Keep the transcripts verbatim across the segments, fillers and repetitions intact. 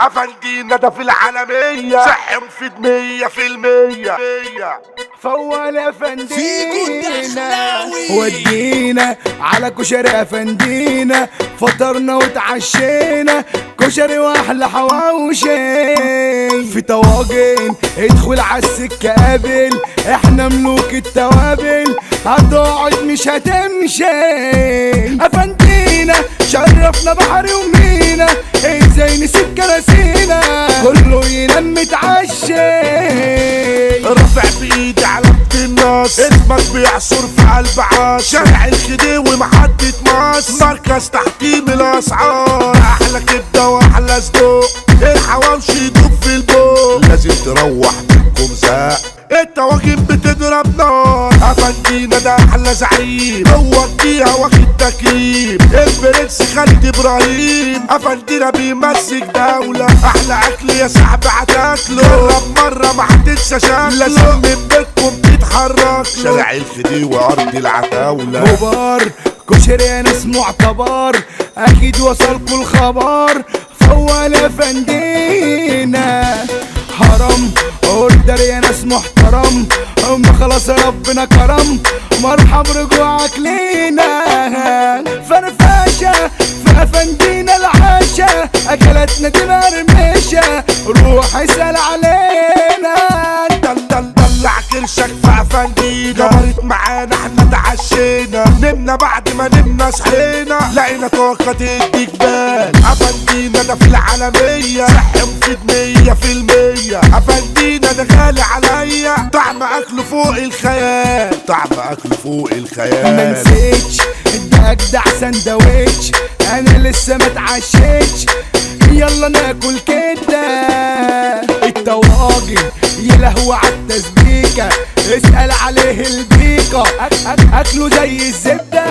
افندينا ده في العالمية صح مفيد مية في المية. فول يا فندينا فيكو الدخلاوي ودينا على كشري يا فندينا، فطرنا وتعشينا كشري واحلى حواوشي في طواجن. ادخل عالسكة قابل، احنا ملوك التوابل، هتقعد مش هتمشي. افندينا شرفنا بحر ومينا، ازاي نسيب كراسينا كله ينام متعشي. رافع بايدي علامة الناس، اسمك بيعصر في قلب عاش. شارع الخديوي محطة مصر، مركز تحكيم الاسعار. احلى كبدة واحلى صدوق، الحواوشي يدوب في البوق. لازم تروح منكم زق، الطواجن بتضرب نار. افندينا ده احلى زعيم، هو الجيهة واخد تكريم. البرنس خالد ابراهيم، افندينا بيمسك دولة. احلى اكل يا صاحبي هتاكله، جرب مرة ما هتنسى شكله. لازم من بيتكم تتحرك. شارع الخديوي ارض العتاولة. كبار كشري يا ناس معتبر، اكيد وصلكوا الخبر. فول يا فندينا حرام اوردر يا ناس محترم، هم خلاص ربنا كرم. مرحب رجوعك لينا فرفاشة في افندينا العاشة، اكلتنا دي مرمشة، روح اسأل علينا. دل دل دلع كرشك في افندينا، جبرت معانا احنا تعشينا. نمنا بعد ما نمنا صحينا، لقينا طاقة تدي جبال. افندينا ده في العالمية صح مفيد مية في المية. افندينا ده غالي عليا، طعم اكله فوق الخيال، طعم اكله فوق الخيال. ما نسيتش ده اجدع سندوتش، انا لسه ما اتعشيتش، يلا ناكل كده. الطواجن يلهو عالتسبيكة، اسأل عليه البيكة، أك أك اكله زي الزبدة.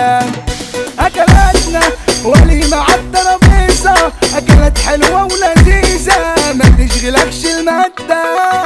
اكلاتنا وليمة عالترابيزة، اكلات حلوة ولذيذة، ما تشغلكش المادة.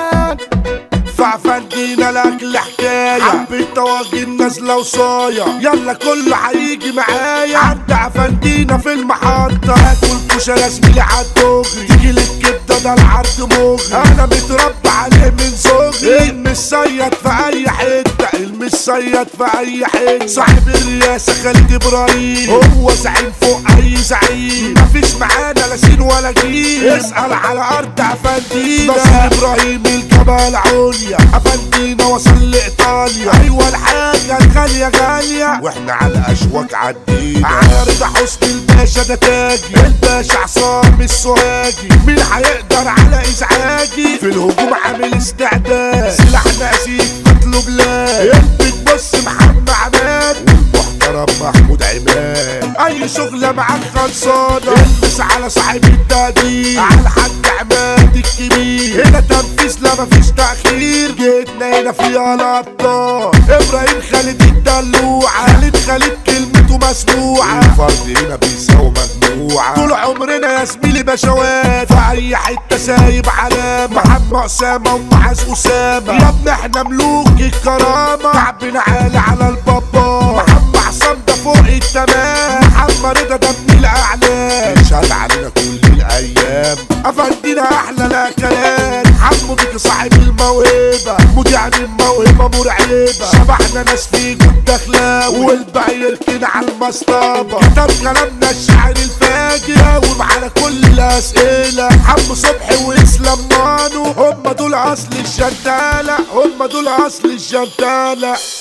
فافندينا الاكل حكايه، حبة طواجن نازله وصايه. يلا كله هيجي معايا عند افندينا في المحطه. اكل كشري يا زميلي عالدغري، تيجي للكبده ده العرض مغري. انا متربى عليه من صغري، المصيد في اي حته، المصيد في اي حته. صاحب الرئاسه خالد ابراهيم، هو زعيم فوق اي زعيم. مفيش معانا لا سين ولا جيم، اسال على ارض افندينا. ناصر ابراهيم الجبل عليا، افندينا وصل لايطاليا. ايوه الحاجه الغاليه غاليه، واحنا على اشواك عدينا. على رضا حسني الباشا ده تاجي، الباشا عصام السوهاجي. مين هيقدر على ازعاجي؟ في الهجوم عامل استعداد، سلاحنا اسيد قتله بلاد. البيت بص محمد عماد، والمحترم محمود عماد. اي شغله معاك خلصانه، البس على صاحب التقدير، على حد عماد الكبير. هنا تنفيذ لا مفيش تأخير، جيتنا هنا فيها الابطال. ابراهيم خالد الدلوعة، خالد خالد كلمته مسموعة. الفرد هنا بيساوي مجموعة، طول عمرنا يا زميلي بشوات. في اي حتة سايب علامة، محمد اسامة ومعاذ اسامة. يا ابني احنا ملوك الكرامة، كعبنا عالي على البابا. محمد عصام ده فوق التمام، محمد رضا ده من الاعلام. يشهد علينا كل الايام، افندينا احلى الاكلات. حمو بيك صاحب الموهبة، مذيع الموهبة مرعبة. شبحنا ناس فيكو الدخلاوي، والباقي يركن على المصطبة. كتب كلامنا الشعر الفاجر، جاوب على كل الاسئلة. حمو صبحي واسلام مانو، هم دول اصل الجنتالة، هم دول اصل الجنتالة.